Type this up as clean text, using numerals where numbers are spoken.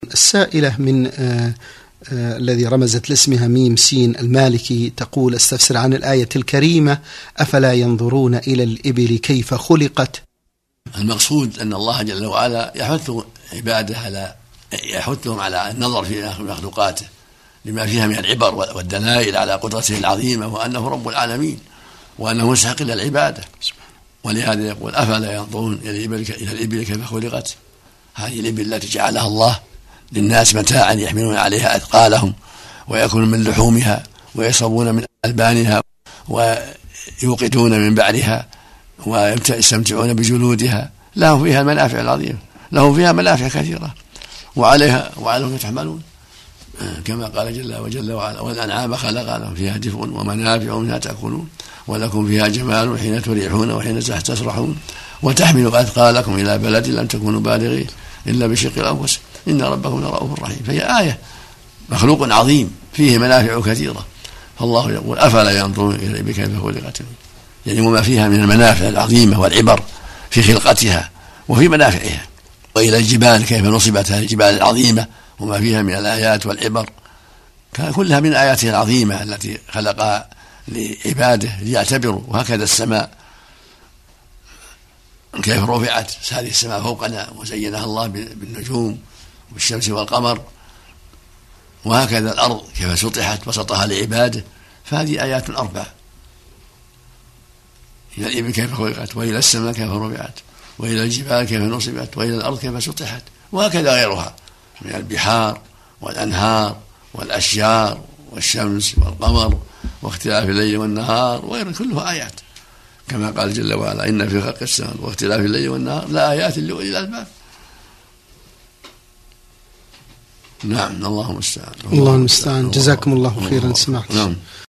السائلة من الذي رمزت لاسمها ميم سين المالكي تقول: استفسر عن الآية الكريمة: أفلا ينظرون إلى الإبل كيف خلقت. المقصود أن الله جل وعلا يحث عباده يحثهم على النظر في مخلوقاته لما فيها من العبر والدلائل على قدرته العظيمة وأنه رب العالمين وأنه مستحق للعبادة. ولهذا يقول: أفلا ينظرون إلى الإبل كيف خلقت. هذه الإبل التي جعلها الله للناس متاعا يحملون عليها أثقالهم ويأكلون من لحومها ويشربون من ألبانها ويوقدون من بعرها ويستمتعون بجلودها، لهم فيها المنافع العظيمة، لهم فيها منافع كثيرة وعليهم تحملون، كما قال جل وعلا: والأنعام خلقها لكم فيها دفء ومنافع منها تأكلون ولكم فيها جمال حين تريحون وحين تسرحون وتحملوا أثقالكم إلى بلد لم تكونوا بالغيه إلا بشق الأنفس إن ربكم لرؤوف رحيم. فهي آية، مخلوق عظيم فيه منافع كثيرة. فالله يقول: أفلا ينظرون إلى الإبل كيف خلقت، يعني وما فيها من المنافع العظيمة والعبر في خلقتها وفي منافعها. وإلى الجبال كيف نصبت هذه الجبال العظيمة وما فيها من الآيات والعبر، كلها من آياته العظيمة التي خلقها لعباده ليعتبروا. وهكذا السماء كيف رفعت، هذه السماء فوقنا وزينها الله بالنجوم والشمس والقمر. وهكذا الأرض كيف سطحت بسطها لعباده. فهذه آيات أربع: إلى الإبل كيف خلقت، وإلى السماء كيف رفعت، وإلى الجبال كيف نصبت، وإلى الأرض كيف سطحت، وهكذا غيرها من البحار والأنهار والأشجار والشمس والقمر واختلاف الليل والنهار وغيره، كلها آيات، كما قال جل وعلا: إن في خلق السماوات واختلاف الليل والنهار لآيات لأولي الألباب. نعم، الله المستعان. جزاكم الله خيرا سماحة.